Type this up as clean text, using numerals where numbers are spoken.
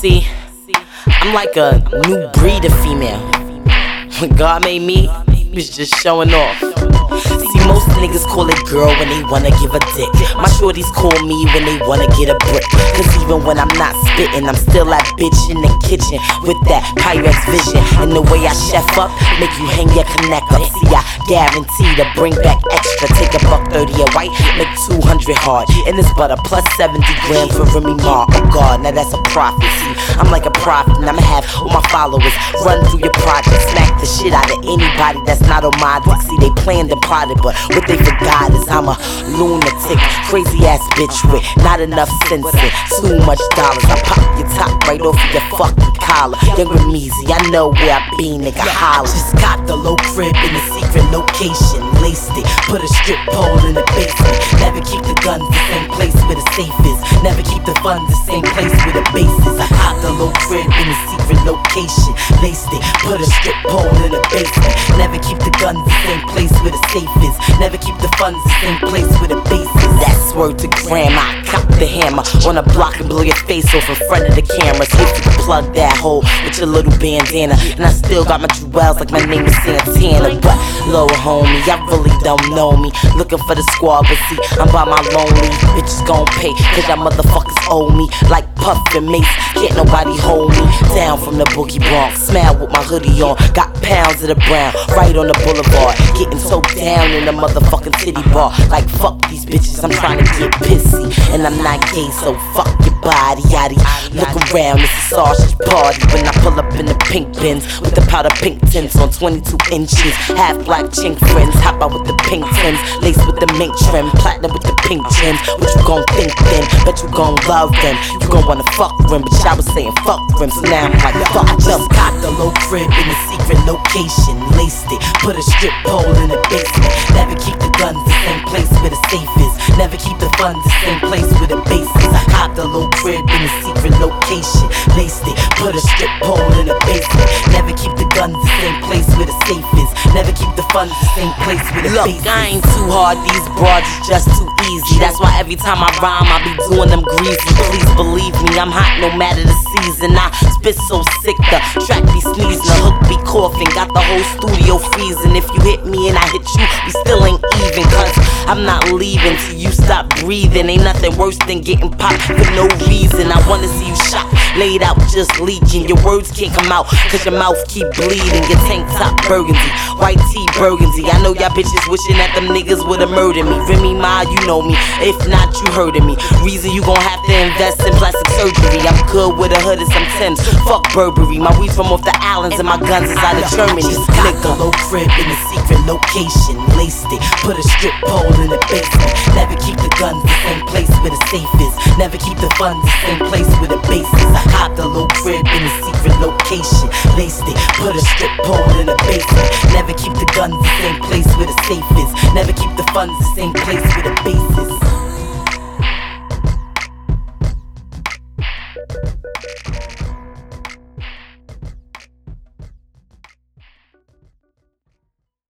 See, I'm like a new breed of female. When God made me, he was just showing off. See, most niggas call it girl when they wanna give a dick. My shorties call me when they wanna get a brick. Cause even when I'm not spitting, I'm still that bitch in the kitchen with that Pyrex vision. And the way I chef up, make you hang your connect up. See, I guarantee to bring back extra. Take a $130 a white, make 200 hard. And it's butter plus 70 grams for Remy Ma. Oh God, now that's a prophecy. I'm like a prophet, and I'ma have all my followers run through your project, smack the shit out of anybody that's not on my dick. See, they planned and plotted, but what they forgot is I'm a lunatic, crazy ass bitch with not enough sense and too much dollars. I pop your top right off of your fucking collar. Young Rameezy, I know where I be, nigga, holla. Just got the low crib in a secret location, laced it, put a strip pole in the basement. Never keep the guns the same place where the safe is. Never keep the funds the same place where the base is. I got the low crib in a secret location, laced it, put a strip pole in the basement. Never keep the guns the same place where the safe is. Never keep the funds the same place where the base is. That's word to grandma. I cop the hammer on a block and blow your face off in front of the cameras. If you can plug that hole with your little bandana. And I still got my jewels like my name is Santana. But little homie, y'all really don't know me. Looking for the squad, but see, I'm by my lonely. Bitches gon' pay, cause y'all motherfuckers owe me. Like Puff and Mace, can't nobody hold me. Down from the Boogie Bronx, smile with my hoodie on. Got pounds of the brown, right on the boulevard. Getting so down in the motherfucking titty bar. Like fuck these bitches, I'm trying to get pissy. And I'm not gay, so fuck your body, yaddy. Look around, it's a sausage party. When I pull up in the pink bins with the powder pink tints on 22 inches. Half black chink friends, hop out with the pink Tims, lace with the mink trim, platinum with the pink gems. What you gon' think then? Bet you gon' love them. You gon' wanna fuck them, but y'all was saying fuck them. So now I'm like, fuck, I just got the low crib in a secret location, laced it, put a strip pole in the basement. Never keep the guns the same place where the safe is. Never keep the funds the same place where the base is. I got the low crib in a secret location, laced it, put a strip pole in the basement. Never keep the guns the same place where the safe is. Never keep the funds the same place where the base is. Look, I ain't too hard, these broads is just too easy. That's why every time I rhyme, I be doing them greasy. Please believe me, I'm hot no matter the season. I spit so sick, the track be sneezing, the hook be coughing, got the whole studio freezing. If you hit me and I hit you, we still ain't even. Cause I'm not leaving till you stop breathing. Ain't nothing worse than getting popped for no reason. I wanna see you shot, laid out just leaking. Your words can't come out cause your mouth keep bleeding. Your tank top burgundy, white tee burgundy. I know y'all bitches wishing that them niggas would've murdered me. Remy Ma, you know me, if not you heard of me. Reason you gon' have to invest in plastic surgery. I'm good with a hood and some Timbs, fuck Burberry. My weed's from off the islands and my guns is out of Germany. Just got the low crib in a secret location, laced it, put a strip pole in the basement. Never keep the guns the same place where the safe is. Never keep the funds the same place where the base is. I got the low crib in a secret location, laced it, put a strip pole in the basement. Never keep the guns the same place where the safe is. Never keep the funds the same place where the base is.